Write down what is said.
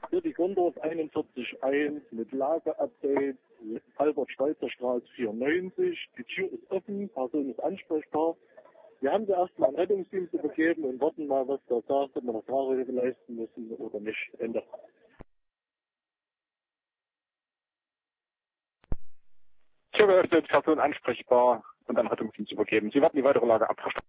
Hier die Gondor 41.1 mit Lageupdate, Albert-Schweitzer Straße 94. Die Tür ist offen, Person ist ansprechbar. Wir haben sie erstmal an Rettungsdienst übergeben und warten mal, was der sagt, ob wir noch Fahrräder leisten müssen oder nicht. Ende. Tür geöffnet, Person ansprechbar und an Rettungsdienst übergeben. Sie warten die weitere Lage ab.